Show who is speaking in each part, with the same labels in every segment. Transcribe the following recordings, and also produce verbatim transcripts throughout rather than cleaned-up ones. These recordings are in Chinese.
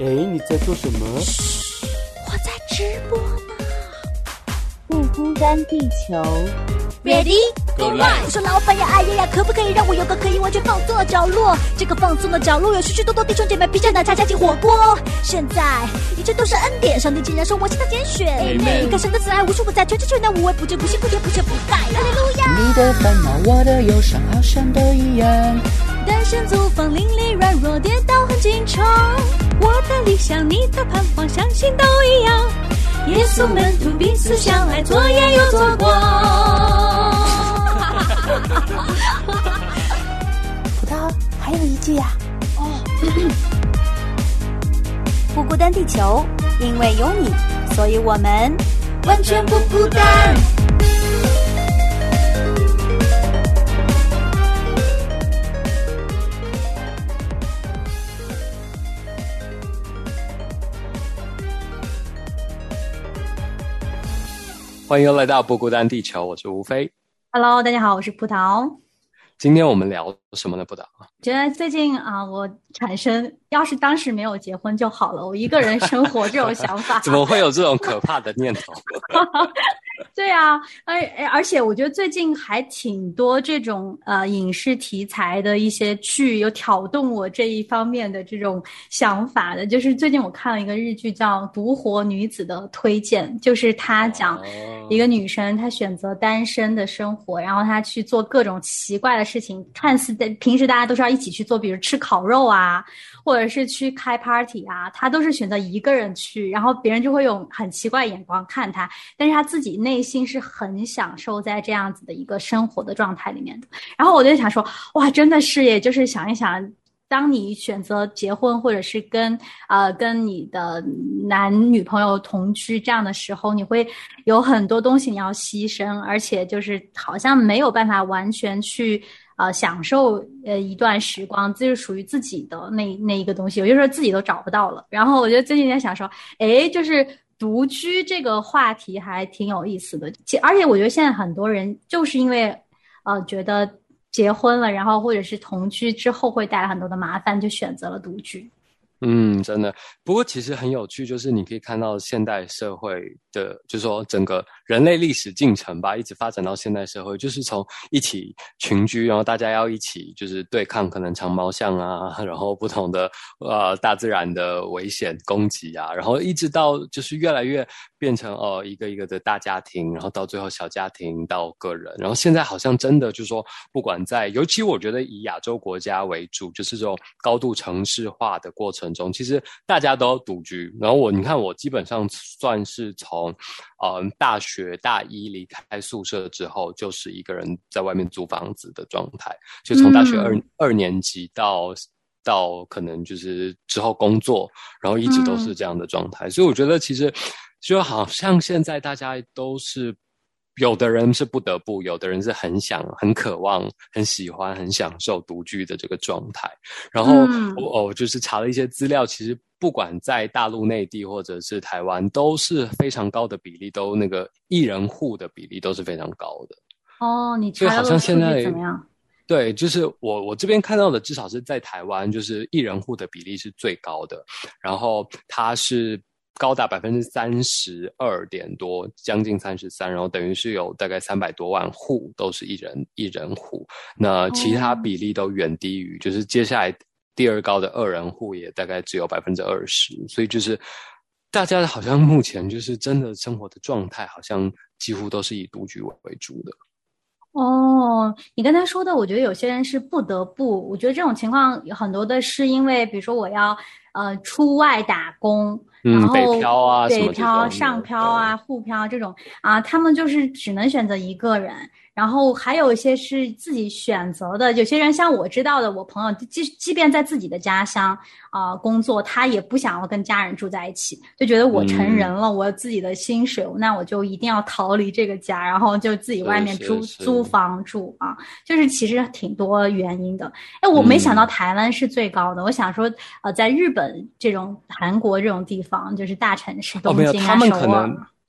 Speaker 1: 哎，你在做什么？
Speaker 2: 嘘，我在直播呢。
Speaker 3: 不孤单地球
Speaker 2: Ready
Speaker 1: Go live。
Speaker 2: 我说老板呀，哎呀呀，可不可以让我有个可以完全放松的角落？这个放松的角落有许许多多弟兄姐妹披着奶茶加进火锅。现在一切都是恩典，上帝竟然说我是他拣选。你看神的慈爱无处不在，全知全能无微不至，不辛不甜不缺不盖。哈利路亚！
Speaker 4: 你的烦恼，我的忧伤，好像都一样。
Speaker 2: 单身租房，邻里软弱，跌倒很经常。我的理想，你的盼望，相信都一样。耶稣门徒彼此相爱，做盐又做光。
Speaker 3: 葡萄还有一句呀、啊，
Speaker 2: 哦，不孤单地球，因为有你，所以我们完全不孤单。
Speaker 1: 欢迎来到不孤单地球，我是吴飞。
Speaker 2: Hello， 大家好，我是葡萄。
Speaker 1: 今天我们聊什么呢？葡萄
Speaker 2: 觉得最近啊，我产生要是当时没有结婚就好了，我一个人生活这种想法。
Speaker 1: 怎么会有这种可怕的念头？
Speaker 2: 对啊，而而且我觉得最近还挺多这种呃影视题材的一些剧有挑动我这一方面的这种想法的。就是最近我看了一个日剧叫《独活女子的推荐》，就是她讲一个女生她选择单身的生活，然后她去做各种奇怪的事情，看似的平时大家都是要一起去做，比如吃烤肉啊，或者是去开 party 啊，她都是选择一个人去，然后别人就会用很奇怪眼光看她，但是她自己内心是很享受在这样子的一个生活的状态里面的。然后我就想说，哇，真的是耶，就是想一想，当你选择结婚或者是跟呃跟你的男女朋友同居这样的时候，你会有很多东西你要牺牲，而且就是好像没有办法完全去呃享受呃一段时光，这是属于自己的那那一个东西，有些时候自己都找不到了。然后我觉得最近在想说，诶，就是独居这个话题还挺有意思的，而且我觉得现在很多人就是因为呃觉得结婚了，然后或者是同居之后会带来很多的麻烦，就选择了独居。
Speaker 1: 嗯，真的。不过其实很有趣，就是你可以看到现代社会的，就是说整个人类历史进程吧，一直发展到现代社会，就是从一起群居，然后大家要一起就是对抗可能长毛象啊，然后不同的呃大自然的危险攻击啊，然后一直到就是越来越变成呃一个一个的大家庭，然后到最后小家庭到个人，然后现在好像真的就是说，不管在尤其我觉得以亚洲国家为主，就是这种高度城市化的过程中，其实大家都独居。然后我你看我基本上算是从呃大学大一离开宿舍之后，就是一个人在外面租房子的状态，就从大学二、嗯、二年级到到可能就是之后工作，然后一直都是这样的状态、嗯、所以我觉得其实就好像现在大家都是，有的人是不得不，有的人是很想很渴望很喜欢很享受独居的这个状态。然后、嗯、我, 我就是查了一些资料，其实不管在大陆内地或者是台湾，都是非常高的比例，都那个一人户的比例都是非常高的。
Speaker 2: 哦，你查的数据怎么样？
Speaker 1: 对，就是我我这边看到的，至少是在台湾，就是一人户的比例是最高的，然后它是高达百分之三十二点多，将近三十三，然后等于是有大概三百多万户都是一人一人户，那其他比例都远低于，就是接下来第二高的二人户也大概只有百分之二十，所以就是大家好像目前就是真的生活的状态，好像几乎都是以独居为主的。
Speaker 2: 哦，你刚才说的，我觉得有些人是不得不，我觉得这种情况有很多的是因为，比如说我要呃出外打工，
Speaker 1: 嗯，
Speaker 2: 然后
Speaker 1: 北漂啊，
Speaker 2: 北漂、上漂啊、沪漂这种啊，他们就是只能选择一个人。然后还有一些是自己选择的，有些人像我知道的，我朋友即即便在自己的家乡啊、呃、工作，他也不想要跟家人住在一起，就觉得我成人了，嗯、我有自己的薪水，那我就一定要逃离这个家，然后就自己外面租租房住啊，就是其实挺多原因的。哎，我没想到台湾是最高的，嗯、我想说呃，在日本这种韩国这种地方，就是大城市东京啊、
Speaker 1: 哦、没有他们可能
Speaker 2: 首尔。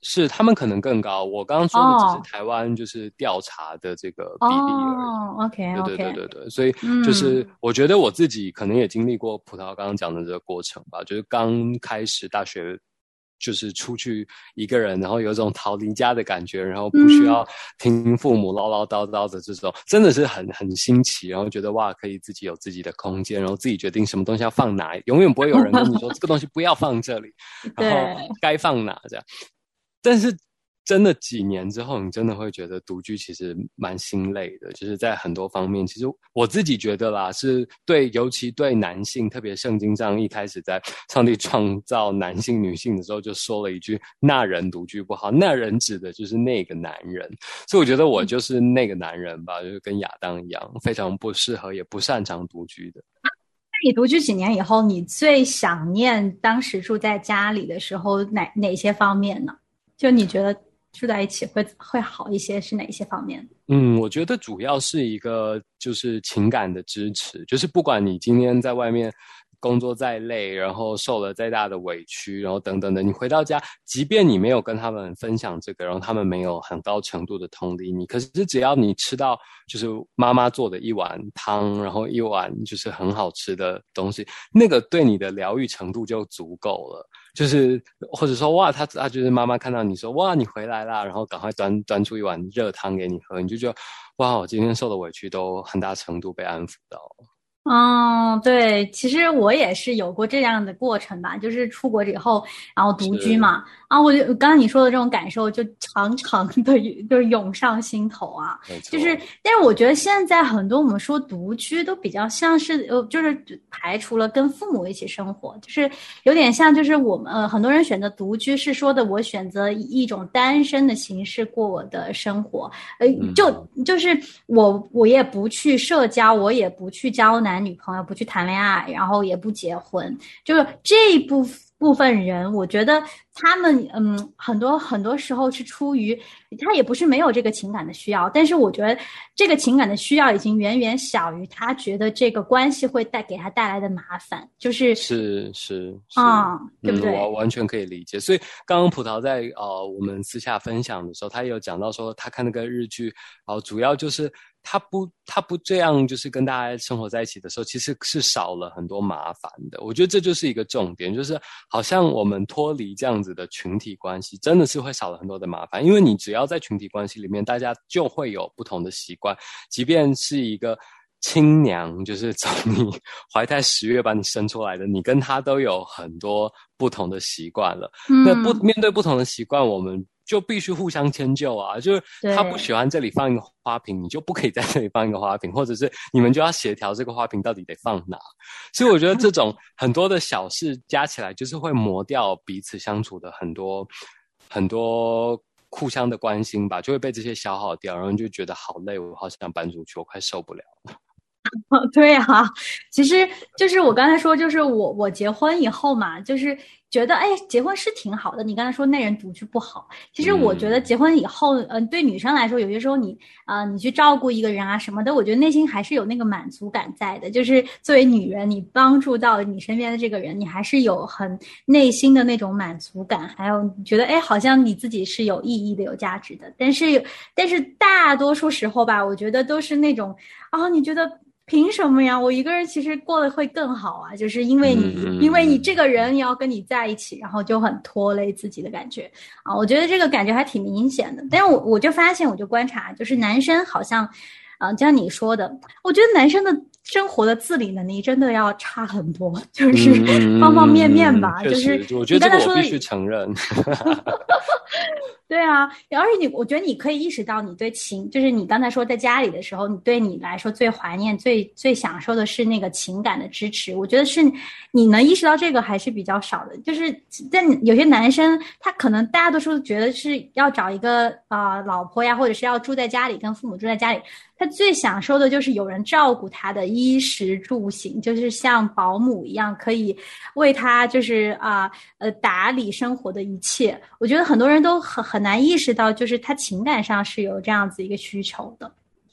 Speaker 1: 是他们可能更高，我刚刚说的只是台湾就是调查的这个比例而已。
Speaker 2: 哦 OK OK
Speaker 1: 对对对对对，所以就是我觉得我自己可能也经历过葡萄刚刚讲的这个过程吧，就是刚开始大学就是出去一个人，然后有一种逃离家的感觉，然后不需要听父母唠唠叨叨的这种，真的是很很新奇，然后觉得哇，可以自己有自己的空间，然后自己决定什么东西要放哪，永远不会有人跟你说这个东西不要放这里，然后该放哪这样。但是真的几年之后，你真的会觉得独居其实蛮心累的，就是在很多方面，其实我自己觉得啦，是对，尤其对男性，特别圣经上一开始在上帝创造男性女性的时候就说了一句那人独居不好，那人指的就是那个男人，所以我觉得我就是那个男人吧，就是跟亚当一样，非常不适合也不擅长独居的。
Speaker 2: 那你独居几年以后，你最想念当时住在家里的时候哪哪些方面呢？就你觉得住在一起会会好一些，是哪些方面？
Speaker 1: 嗯，我觉得主要是一个就是情感的支持，就是不管你今天在外面工作再累，然后受了再大的委屈，然后等等的，你回到家，即便你没有跟他们分享这个，然后他们没有很高程度的同理你，可是只要你吃到就是妈妈做的一碗汤，然后一碗就是很好吃的东西，那个对你的疗愈程度就足够了。就是或者说哇，他他就是妈妈看到你说哇你回来啦，然后赶快端端出一碗热汤给你喝，你就觉得哇，我今天受的委屈都很大程度被安抚到了。
Speaker 2: 嗯，对，其实我也是有过这样的过程吧，就是出国以后，然后独居嘛，啊，我就刚刚你说的这种感受就常常的就是涌上心头啊，就是，但是我觉得现在很多我们说独居都比较像是呃，就是排除了跟父母一起生活，就是有点像就是我们呃很多人选择独居是说的我选择一种单身的形式过我的生活，呃，就就是我我也不去社交，我也不去交男女朋友，不去谈恋爱，然后也不结婚，就是这一部分部分人，我觉得他们嗯，很多很多时候是出于他也不是没有这个情感的需要，但是我觉得这个情感的需要已经远远小于他觉得这个关系会带给他带来的麻烦，就是是
Speaker 1: 是
Speaker 2: 啊、嗯，对不对？
Speaker 1: 嗯，我完全可以理解。所以刚刚葡萄在呃我们私下分享的时候，他也有讲到说他看那个日剧，呃，主要就是他不他不这样就是跟大家生活在一起的时候，其实是少了很多麻烦的。我觉得这就是一个重点，就是好像我们脱离这样子的群体关系，真的是会少了很多的麻烦。因为你只要在群体关系里面，大家就会有不同的习惯，即便是一个亲娘，就是从你怀胎十月把你生出来的，你跟他都有很多不同的习惯了。嗯、那不面对不同的习惯，我们就必须互相迁就啊，就是他不喜欢这里放一个花瓶，你就不可以在这里放一个花瓶，或者是你们就要协调这个花瓶到底得放哪。所以我觉得这种很多的小事加起来，就是会磨掉彼此相处的很多很多互相的关心吧，就会被这些消耗掉，然后你就觉得好累，我好想搬出去，我快受不了了。
Speaker 2: 对啊，其实就是我刚才说，就是我我结婚以后嘛，就是觉得哎，结婚是挺好的。你刚才说那人独居不好，其实我觉得结婚以后，嗯、呃，对女生来说，有些时候你啊、呃，你去照顾一个人啊什么的，我觉得内心还是有那个满足感在的。就是作为女人，你帮助到你身边的这个人，你还是有很内心的那种满足感，还有觉得哎，好像你自己是有意义的、有价值的。但是，但是大多数时候吧，我觉得都是那种啊、哦，你觉得。凭什么呀？我一个人其实过得会更好啊，就是因为你，嗯、因为你这个人要跟你在一起，然后就很拖累自己的感觉啊。我觉得这个感觉还挺明显的。但是我我就发现，我就观察，就是男生好像，啊、呃，就像你说的，我觉得男生的生活的自理能力真的要差很多，就是方方面面吧。
Speaker 1: 嗯、
Speaker 2: 就是
Speaker 1: 我觉得这个我必须承认。
Speaker 2: 对啊，而且你，我觉得你可以意识到，你对情，就是你刚才说在家里的时候，你对你来说最怀念、最最享受的是那个情感的支持。我觉得是你能意识到这个还是比较少的。就是但有些男生，他可能大多数觉得是要找一个啊、呃、老婆呀，或者是要住在家里，跟父母住在家里。他最享受的就是有人照顾他的衣食住行，就是像保姆一样，可以为他就是啊 呃, 呃打理生活的一切。我觉得很多人都很很难意识到，就是他情感上是有这样子一个需求的。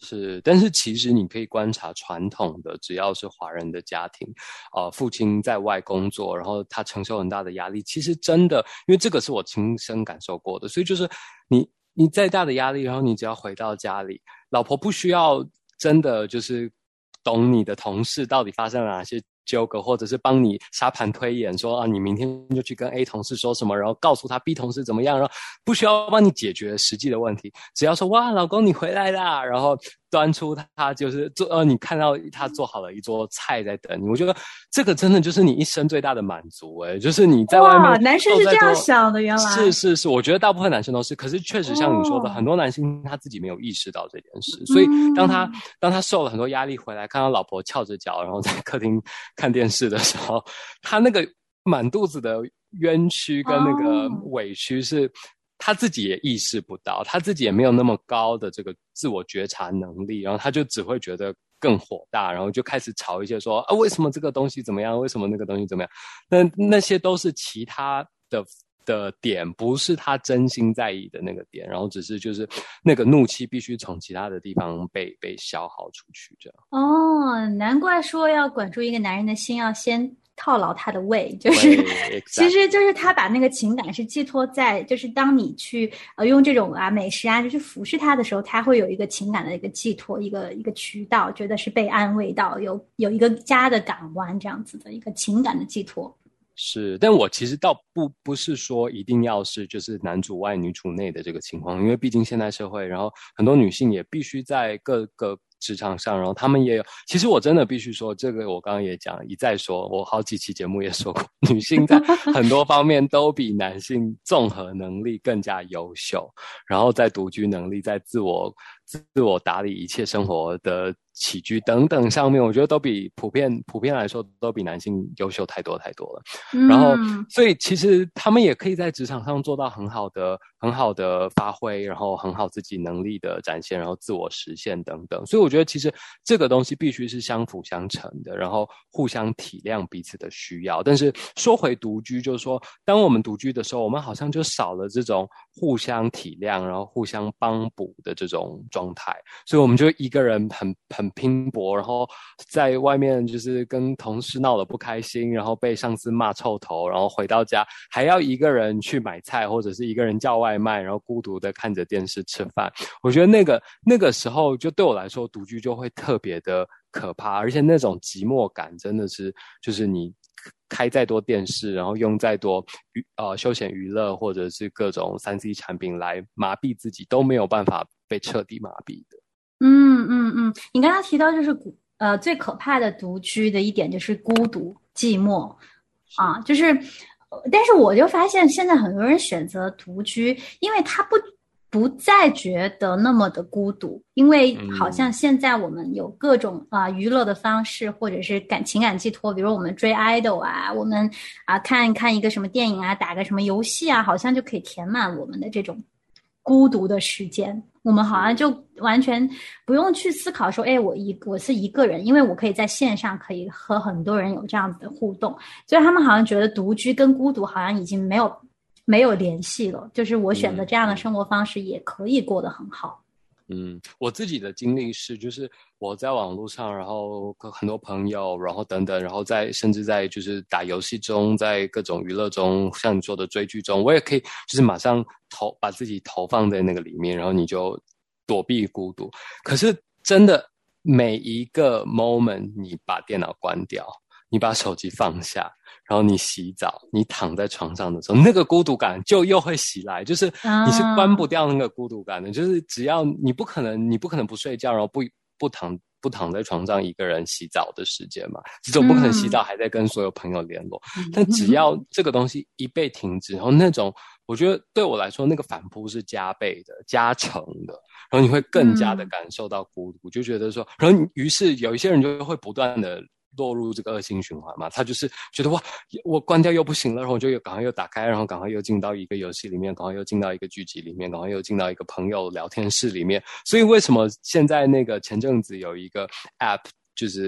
Speaker 1: 是，但是其实你可以观察传统的，只要是华人的家庭，呃，父亲在外工作，然后他承受很大的压力，其实真的，因为这个是我亲身感受过的，所以就是你你再大的压力，然后你只要回到家里，老婆不需要真的就是懂你的同事到底发生了哪些纠葛，或者是帮你沙盘推演说啊，你明天就去跟 A 同事说什么，然后告诉他 B 同事怎么样，然后不需要帮你解决实际的问题，只要说哇，老公你回来啦，然后端出他就是做呃，你看到他做好了一桌菜在等你，我觉得这个真的就是你一生最大的满足诶、欸，就是你在外面
Speaker 2: 哇，男生是这样想的，原来
Speaker 1: 是是是，我觉得大部分男生都是，可是确实像你说的，哦、很多男性他自己没有意识到这件事，所以当他、嗯、当他受了很多压力回来，看到老婆翘着脚，然后在客厅看电视的时候，他那个满肚子的冤屈跟那个委屈是。哦他自己也意识不到，他自己也没有那么高的这个自我觉察能力，然后他就只会觉得更火大，然后就开始吵一些说啊，为什么这个东西怎么样？为什么那个东西怎么样？那那些都是其他的的点，不是他真心在意的那个点，然后只是就是那个怒气必须从其他的地方被被消耗出去，这样。
Speaker 2: 哦，难怪说要管住一个男人的心，要先套牢他的胃，就是其实就是他把那个情感是寄托在，就是当你去呃用这种啊美食啊就是服侍他的时候，他会有一个情感的一个寄托，一个一个渠道，觉得是被安慰到，有有一个家的港湾这样子的一个情感的寄托。
Speaker 1: 是，但我其实倒不不是说一定要是就是男主外女主内的这个情况，因为毕竟现代社会，然后很多女性也必须在各个职场上，然后他们也有，其实我真的必须说，这个我刚刚也讲一再说，我好几期节目也说过，女性在很多方面都比男性综合能力更加优秀，然后在独居能力，在自我自我打理一切生活的起居等等上面，我觉得都比普遍普遍来说都比男性优秀太多太多了。嗯、然后，所以其实他们也可以在职场上做到很好的很好的发挥，然后很好自己能力的展现，然后自我实现等等。所以我觉得其实这个东西必须是相辅相成的，然后互相体谅彼此的需要。但是说回独居，就是说当我们独居的时候，我们好像就少了这种互相体谅，然后互相帮补的这种状态，所以我们就一个人很很拼搏，然后在外面就是跟同事闹得不开心，然后被上司骂臭头，然后回到家还要一个人去买菜，或者是一个人叫外卖，然后孤独的看着电视吃饭。我觉得那个那个时候就对我来说，独居就会特别的可怕，而且那种寂寞感真的是就是你开再多电视，然后用再多呃休闲娱乐或者是各种 三 C 产品来麻痹自己，都没有办法被彻底麻痹的。
Speaker 2: 嗯嗯嗯，你刚刚提到就是呃最可怕的独居的一点就是孤独寂寞啊，就是但是我就发现现在很多人选择独居，因为他不不再觉得那么的孤独，因为好像现在我们有各种啊、呃、娱乐的方式，或者是感情感寄托，比如我们追 idol 啊，我们啊、呃、看看一个什么电影啊，打个什么游戏啊，好像就可以填满我们的这种孤独的时间。我们好像就完全不用去思考说，哎，我一我是一个人，因为我可以在线上可以和很多人有这样子的互动，所以他们好像觉得独居跟孤独好像已经没有没有联系了，就是我选择这样的生活方式也可以过得很好。
Speaker 1: 嗯，我自己的经历是，就是我在网络上，然后很多朋友，然后等等，然后在甚至在就是打游戏中，在各种娱乐中，像你说的追剧中，我也可以就是马上投把自己投放在那个里面，然后你就躲避孤独。可是真的每一个 moment， 你把电脑关掉，你把手机放下，然后你洗澡，你躺在床上的时候，那个孤独感就又会袭来，就是你是关不掉那个孤独感的，就是只要你不可能你不可能不睡觉，然后不不躺不躺在床上一个人洗澡的时间嘛，这种不可能洗澡还在跟所有朋友联络、嗯、但只要这个东西一被停止，然后那种我觉得对我来说那个反扑是加倍的加成的，然后你会更加的感受到孤独、嗯、就觉得说，然后于是有一些人就会不断的落入这个恶性循环嘛，他就是觉得哇，我关掉又不行了，然后我就又赶快又打开，然后赶快又进到一个游戏里面，赶快又进到一个剧集里面，赶快又进到一个朋友聊天室里面。所以为什么现在那个前阵子有一个 app 就是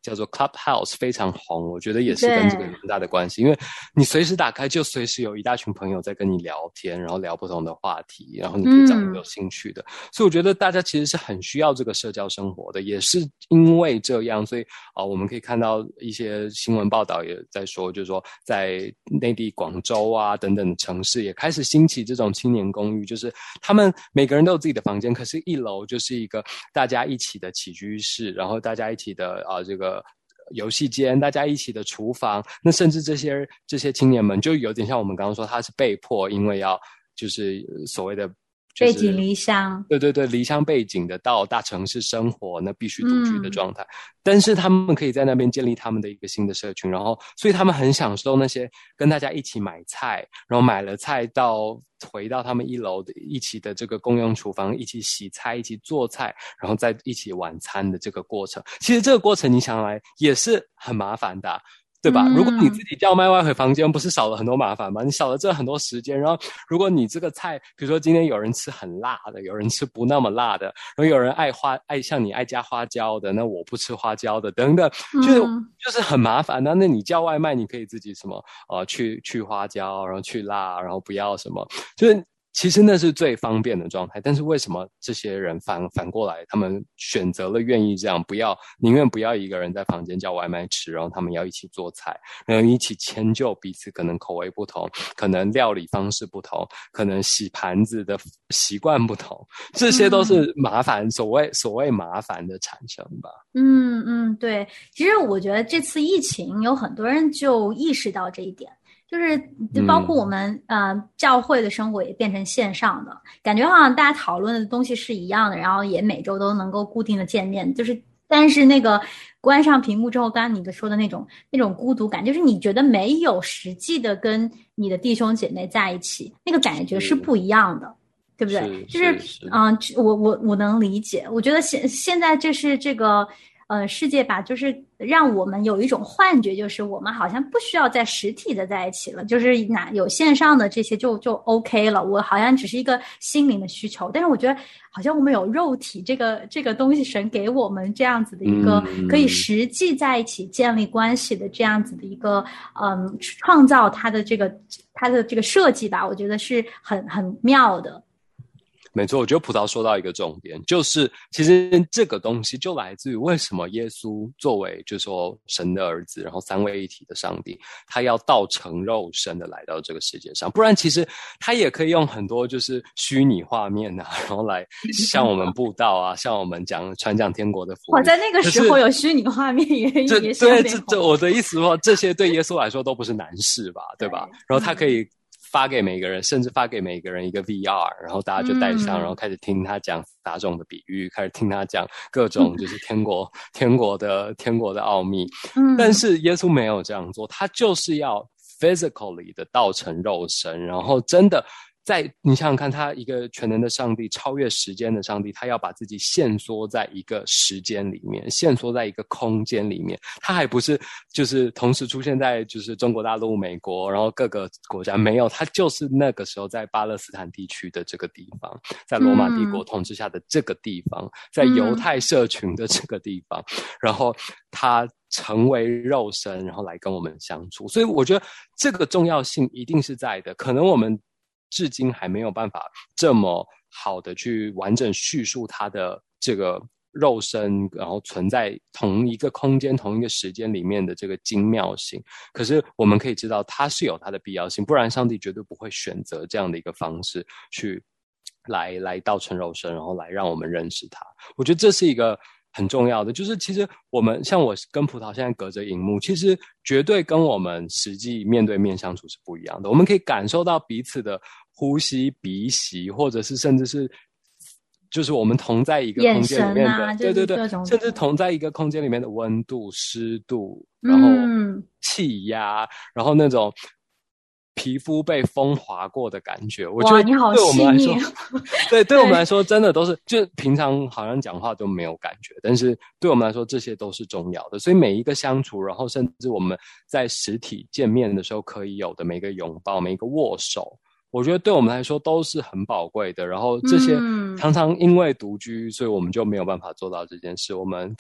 Speaker 1: 叫做 Clubhouse 非常红，我觉得也是跟这个有很大的关系，因为你随时打开就随时有一大群朋友在跟你聊天，然后聊不同的话题，然后你可以找你有兴趣的、嗯、所以我觉得大家其实是很需要这个社交生活的，也是因为这样，所以、呃、我们可以看到一些新闻报道也在说，就是说在内地广州啊等等的城市也开始兴起这种青年公寓，就是他们每个人都有自己的房间，可是一楼就是一个大家一起的起居室，然后大家一起的啊、呃、这个游戏间，大家一起的厨房，那甚至这些这些青年们就有点像我们刚刚说，他是被迫因为要就是所谓的、就是、
Speaker 2: 背井离乡，
Speaker 1: 对对对，离乡背井的到大城市生活，那必须独居的状态、嗯、但是他们可以在那边建立他们的一个新的社群，然后所以他们很享受那些跟大家一起买菜，然后买了菜到回到他们一楼的一起的这个公用厨房，一起洗菜，一起做菜，然后再一起晚餐的这个过程。其实这个过程你想来也是很麻烦的、啊，对吧、嗯、如果你自己叫卖外回房间，不是少了很多麻烦吗？你少了这很多时间，然后如果你这个菜比如说今天有人吃很辣的，有人吃不那么辣的，然后有人爱花爱像你爱加花椒的，那我不吃花椒的等等，就是、嗯、就是很麻烦的。那你叫外卖你可以自己什么呃去去花椒，然后去辣，然后不要什么，就是其实那是最方便的状态，但是为什么这些人反反过来他们选择了愿意这样，不要宁愿不要一个人在房间叫外卖吃，然后他们要一起做菜，然后一起迁就彼此可能口味不同，可能料理方式不同，可能洗盘子的习惯不同，这些都是麻烦、嗯、所谓所谓麻烦的产生吧。
Speaker 2: 嗯嗯，对，其实我觉得这次疫情有很多人就意识到这一点，就是就包括我们、嗯、呃教会的生活也变成线上的，感觉好像大家讨论的东西是一样的，然后也每周都能够固定的见面，就是但是那个关上屏幕之后，刚刚你说的那种那种孤独感，就是你觉得没有实际的跟你的弟兄姐妹在一起，那个感觉是不一样的，对不对？就是嗯、呃，我我我能理解，我觉得现现在就是这个。呃，世界吧，就是让我们有一种幻觉，就是我们好像不需要在实体的在一起了，就是哪有线上的这些就就 OK 了。我好像只是一个心灵的需求，但是我觉得好像我们有肉体这个这个东西，神给我们这样子的一个可以实际在一起建立关系的这样子的一个嗯创造它的这个它的这个设计吧，我觉得是很很妙的。
Speaker 1: 没错，我觉得葡萄说到一个重点，就是其实这个东西就来自于为什么耶稣作为就是说神的儿子，然后三位一体的上帝，他要道成肉身的来到这个世界上，不然其实他也可以用很多就是虚拟画面啊，然后来向我们布道啊，向我们讲传讲天国的福音。
Speaker 2: 我在那个时候有虚拟画面也也是
Speaker 1: 对，这这我的意思说，这些对耶稣来说都不是难事吧，对吧？然后他可以发给每个人，甚至发给每个人一个 V R， 然后大家就戴上、嗯、然后开始听他讲大众的比喻，开始听他讲各种就是天国、嗯、天国的天国的奥秘、嗯、但是耶稣没有这样做，他就是要 physically 的道成肉身，然后真的在你想想看，他一个全能的上帝，超越时间的上帝，他要把自己限缩在一个时间里面，限缩在一个空间里面，他还不是就是同时出现在就是中国大陆、美国，然后各个国家，没有，他就是那个时候在巴勒斯坦地区的这个地方，在罗马帝国统治下的这个地方、嗯、在犹太社群的这个地方、嗯、然后他成为肉身，然后来跟我们相处，所以我觉得这个重要性一定是在的，可能我们至今还没有办法这么好的去完整叙述它的这个肉身，然后存在同一个空间同一个时间里面的这个精妙性，可是我们可以知道它是有它的必要性，不然上帝绝对不会选择这样的一个方式去来来道成肉身，然后来让我们认识它。我觉得这是一个很重要的，就是其实我们像我跟葡萄现在隔着荧幕，其实绝对跟我们实际面对面相处是不一样的，我们可以感受到彼此的呼吸、鼻息，或者是甚至是就是我们同在一个空间里面的、啊、对对对，甚至同在一个空间里面的温度、湿度，然后气压、嗯、然后那种皮肤被风划过的感觉，我觉得对我们来说，对对我们来说真的都是，就平常好像讲话都没有感觉，但是对我们来说这些都是重要的。所以每一个相处，然后甚至我们在实体见面的时候可以有的每一个拥抱、每一个握手，我觉得对我们来说都是很宝贵的。然后这些常常因为独居，所以我们就没有办法做到这件事。我们可以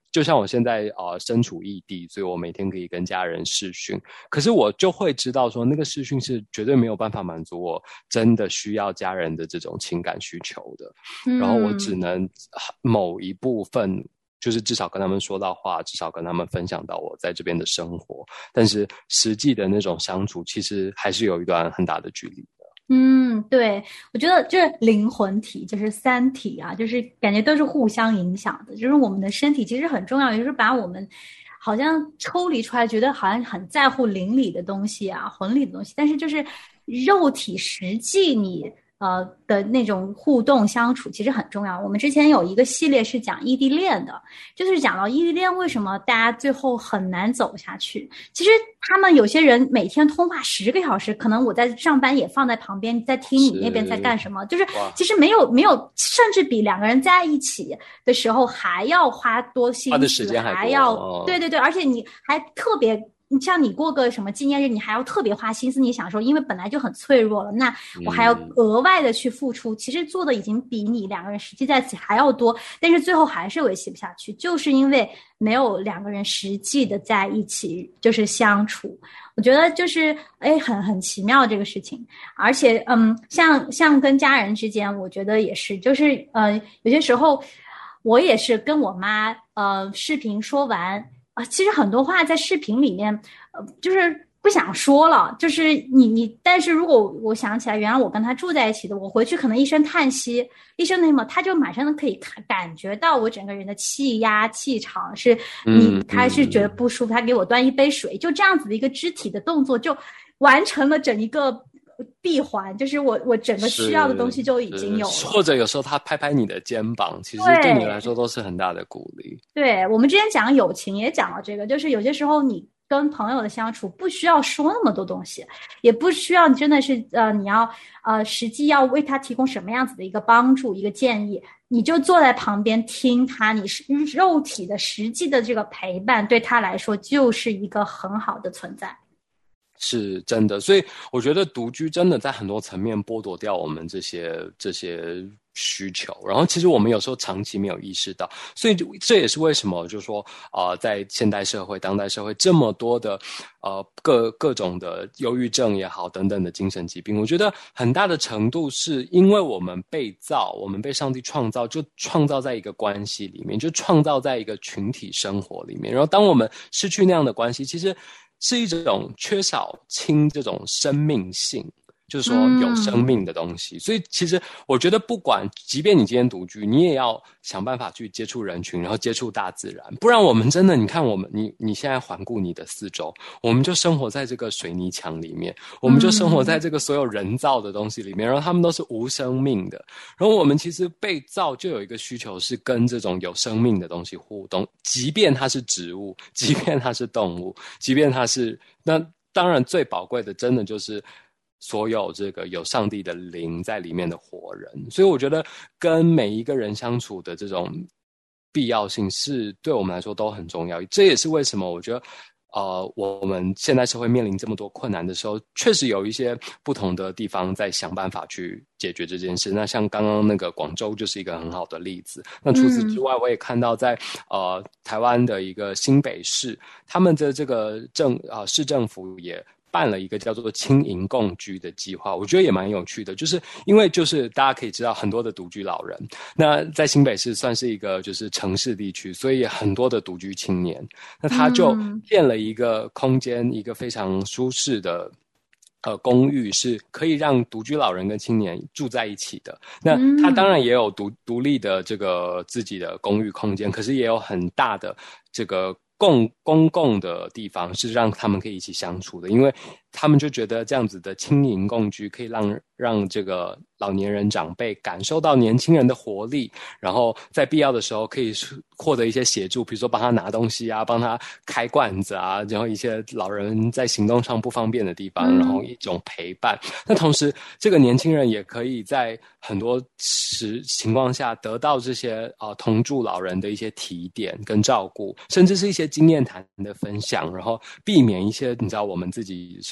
Speaker 1: 就像我现在呃身处异地，所以我每天可以跟家人视讯，可是我就会知道说那个视讯是绝对没有办法满足我真的需要家人的这种情感需求的，嗯、然后我只能某一部分就是至少跟他们说到话，至少跟他们分享到我在这边的生活，但是实际的那种相处其实还是有一段很大的距离。
Speaker 2: 嗯，对，我觉得就是灵魂体，就是三体啊，就是感觉都是互相影响的。就是我们的身体其实很重要，也就是把我们好像抽离出来，觉得好像很在乎灵里的东西啊，魂里的东西，但是就是肉体实际你呃的那种互动相处其实很重要。我们之前有一个系列是讲异地恋的，就是讲到异地恋为什么大家最后很难走下去。其实他们有些人每天通话十个小时，可能我在上班也放在旁边在听你那边在干什么，就是其实没有没有，甚至比两个人在一起的时候还要花多心思，
Speaker 1: 花的时间还多，
Speaker 2: 还要、
Speaker 1: 哦、
Speaker 2: 对对对，而且你还特别。你像你过个什么纪念日，你还要特别花心思，你想说，因为本来就很脆弱了，那我还要额外的去付出，嗯、其实做的已经比你两个人实际在一起还要多，但是最后还是维系不下去，就是因为没有两个人实际的在一起就是相处。我觉得就是哎，很很奇妙这个事情，而且嗯，像像跟家人之间，我觉得也是，就是呃，有些时候我也是跟我妈呃视频说完。啊，其实很多话在视频里面，呃，就是不想说了。就是你你，但是如果我想起来，原来我跟他住在一起的，我回去可能一声叹息，一声那什么，他就马上可以感感觉到我整个人的气压、气场是，你他是觉得不舒服，他给我端一杯水，就这样子的一个肢体的动作，就完成了整一个。闭环，就是我我整个需要的东西就已经有了，
Speaker 1: 或者有时候他拍拍你的肩膀，其实对你来说都是很大的鼓励。
Speaker 2: 对，我们之前讲友情也讲了这个，就是有些时候你跟朋友的相处不需要说那么多东西，也不需要你真的是呃你要呃实际要为他提供什么样子的一个帮助一个建议，你就坐在旁边听他，你是肉体的实际的这个陪伴，对他来说就是一个很好的存在。
Speaker 1: 是真的，所以我觉得独居真的在很多层面剥夺掉我们这些这些需求，然后其实我们有时候长期没有意识到，所以这也是为什么就是说呃在现代社会当代社会这么多的呃各各种的忧郁症也好等等的精神疾病，我觉得很大的程度是因为我们被造，我们被上帝创造，就创造在一个关系里面，就创造在一个群体生活里面，然后当我们失去那样的关系，其实是一种缺少亲这种生命性，就是说有生命的东西、嗯、所以其实我觉得不管即便你今天独居，你也要想办法去接触人群，然后接触大自然，不然我们真的你看我们你你现在环顾你的四周，我们就生活在这个水泥墙里面，我们就生活在这个所有人造的东西里面、嗯、然后他们都是无生命的，然后我们其实被造就有一个需求是跟这种有生命的东西互动，即便它是植物，即便它是动物，即便它是那当然最宝贵的真的就是所有这个有上帝的灵在里面的活人，所以我觉得跟每一个人相处的这种必要性是对我们来说都很重要，这也是为什么我觉得呃，我们现在社会面临这么多困难的时候，确实有一些不同的地方在想办法去解决这件事。那像刚刚那个广州就是一个很好的例子。那除此之外，我也看到在呃台湾的一个新北市，他们的这个政啊、呃、市政府也办了一个叫做青银共居的计划，我觉得也蛮有趣的，就是因为就是大家可以知道很多的独居老人，那在新北市算是一个就是城市地区，所以很多的独居青年，那他就建了一个空间、嗯、一个非常舒适的呃公寓，是可以让独居老人跟青年住在一起的。那他当然也有独独立的这个自己的公寓空间，可是也有很大的这个共公共的地方是让他们可以一起相处的，因为他们就觉得这样子的青银共居可以让让这个老年人长辈感受到年轻人的活力，然后在必要的时候可以获得一些协助，比如说帮他拿东西啊，帮他开罐子啊，然后一些老人在行动上不方便的地方，然后一种陪伴。那同时这个年轻人也可以在很多时情况下得到这些呃同住老人的一些提点跟照顾，甚至是一些经验谈的分享，然后避免一些你知道我们自己身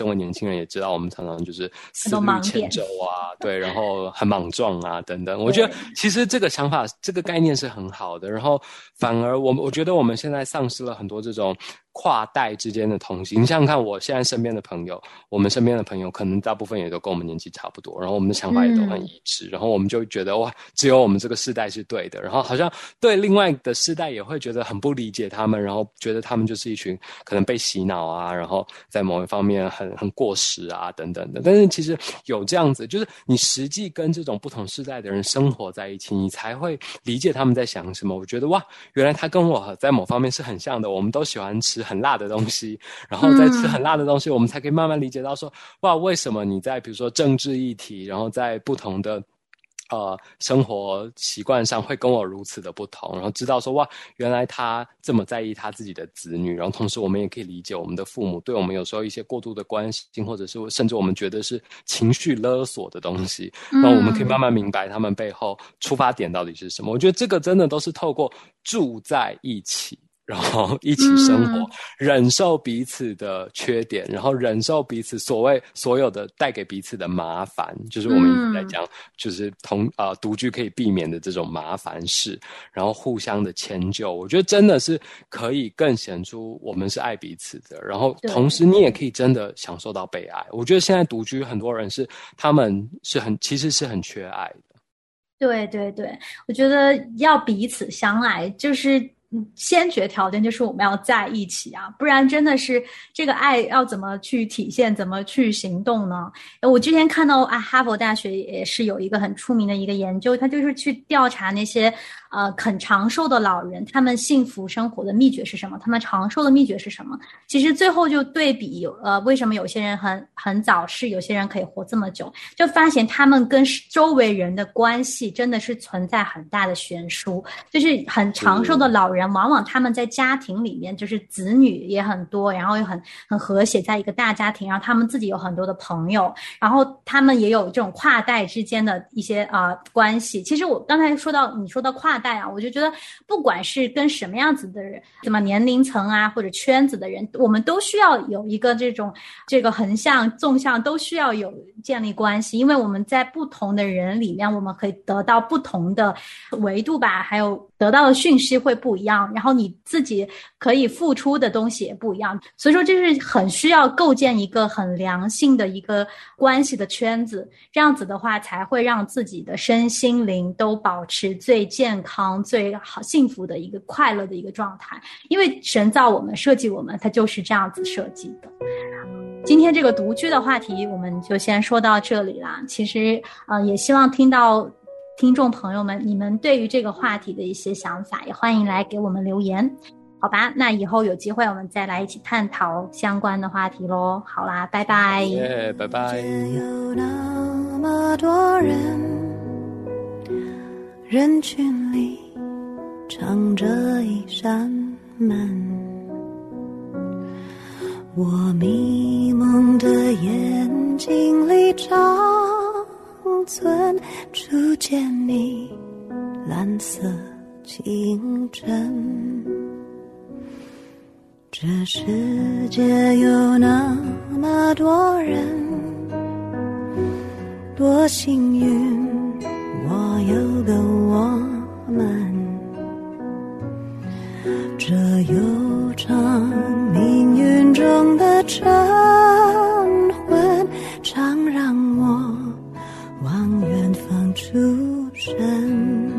Speaker 1: 为年轻人也知道，我们常常就是思虑千舟啊，对，然后很莽撞啊等等。我觉得其实这个想法这个概念是很好的，然后反而我我觉得我们现在丧失了很多这种跨代之间的同行。你想想看，我现在身边的朋友，我们身边的朋友可能大部分也都跟我们年纪差不多，然后我们的想法也都很一致，嗯、然后我们就觉得哇，只有我们这个世代是对的，然后好像对另外的世代也会觉得很不理解他们，然后觉得他们就是一群可能被洗脑啊，然后在某一方面很很过时啊等等的。但是其实有这样子，就是你实际跟这种不同世代的人生活在一起，你才会理解他们在想什么。我觉得哇，原来他跟我在某方面是很像的，我们都喜欢吃很辣的东西，然后在吃很辣的东西、嗯、我们才可以慢慢理解到说，哇，为什么你在比如说政治议题，然后在不同的呃生活习惯上会跟我如此的不同，然后知道说哇，原来他这么在意他自己的子女，然后同时我们也可以理解我们的父母对我们有时候一些过度的关心，或者是甚至我们觉得是情绪勒索的东西，然后我们可以慢慢明白他们背后出发点到底是什么。我觉得这个真的都是透过住在一起，然后一起生活、嗯、忍受彼此的缺点，然后忍受彼此所谓所有的带给彼此的麻烦，就是我们一直在讲、嗯、就是同呃独居可以避免的这种麻烦事，然后互相的迁就。我觉得真的是可以更显出我们是爱彼此的，然后同时你也可以真的享受到被爱。我觉得现在独居很多人是他们是很其实是很缺爱的。
Speaker 2: 对对对，我觉得要彼此相爱，就是先决条件就是我们要在一起啊，不然真的是这个爱要怎么去体现，怎么去行动呢？我之前看到啊，哈佛大学也是有一个很出名的一个研究，他就是去调查那些呃很长寿的老人，他们幸福生活的秘诀是什么？他们长寿的秘诀是什么？其实最后就对比呃为什么有些人很很早逝，有些人可以活这么久，就发现他们跟周围人的关系真的是存在很大的悬殊，就是很长寿的老人。往往他们在家庭里面就是子女也很多，然后又很很和谐，在一个大家庭，然后他们自己有很多的朋友，然后他们也有这种跨代之间的一些啊、呃、关系。其实我刚才说到你说到跨代啊，我就觉得不管是跟什么样子的人，什么年龄层啊或者圈子的人，我们都需要有一个这种这个横向纵向都需要有建立关系，因为我们在不同的人里面，我们可以得到不同的维度吧，还有得到的讯息会不一样，然后你自己可以付出的东西也不一样，所以说这是很需要构建一个很良性的一个关系的圈子，这样子的话才会让自己的身心灵都保持最健康最好幸福的一个快乐的一个状态，因为神造我们设计我们，它就是这样子设计的。今天这个独居的话题我们就先说到这里啦，其实呃也希望听到听众朋友们，你们对于这个话题的一些想法，也欢迎来给我们留言，好吧？那以后有机会我们再来一起探讨相关的话题咯。好啦，拜拜。
Speaker 1: 耶、yeah, 拜拜。
Speaker 3: 有那么多人，人群里藏着一扇门，我迷蒙的眼睛里长存初见你蓝色清晨，这世界有那么多人，多幸运我有个我们，这悠长命运中的晨昏，常让我往远方出神，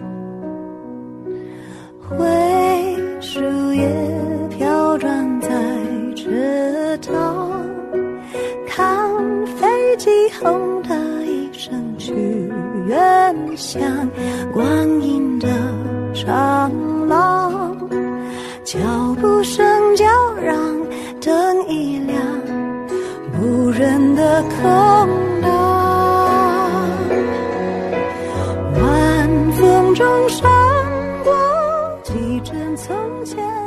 Speaker 3: 灰树叶飘转在池塘，看飞机轰的一声去远乡，光阴的长廊，脚步声叫嚷，灯一亮，无人的空荡，晚风中闪过几帧从前。